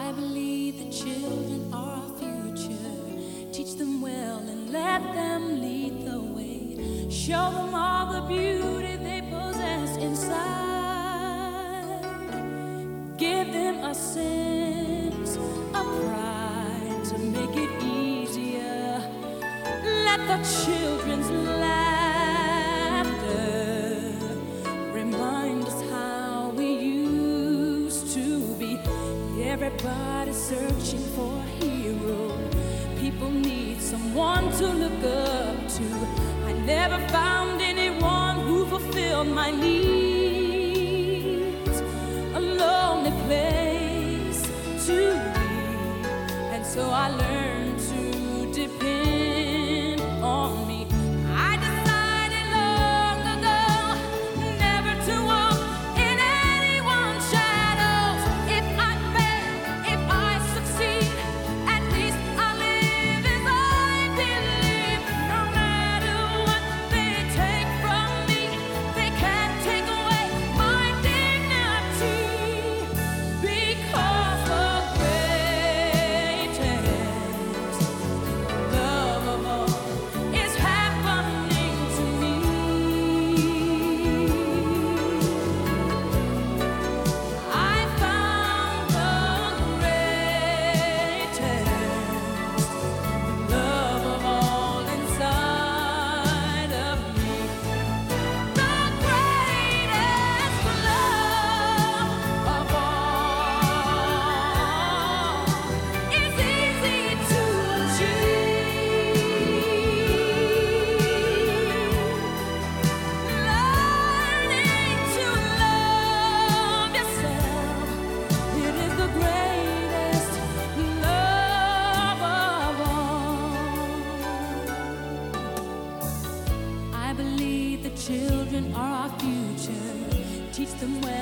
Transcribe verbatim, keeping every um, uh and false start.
I believe the children are our future. Teach them well and let them lead the way. Show them all the beauty they possess inside. Give them a sense of pride to make it easier. Let the children's laughter remind us how we used to be. Everybody's searching for a hero. People need someone to look up to. I never found anyone who fulfilled my needs. A lonely place to be, and so I learned to depend on me. I decided long ago never to walk in anyone's shadows. If I fail, if I succeed, at least I live as I believe. No matter what they take from me, they can't take away my dignity. Because the greatest love of all is happening to me. I found the greatest love of all inside of me. The greatest love of all is easy to achieve. Learning to love yourself, it is the greatest love of all. I believe the children are our future. Teach them well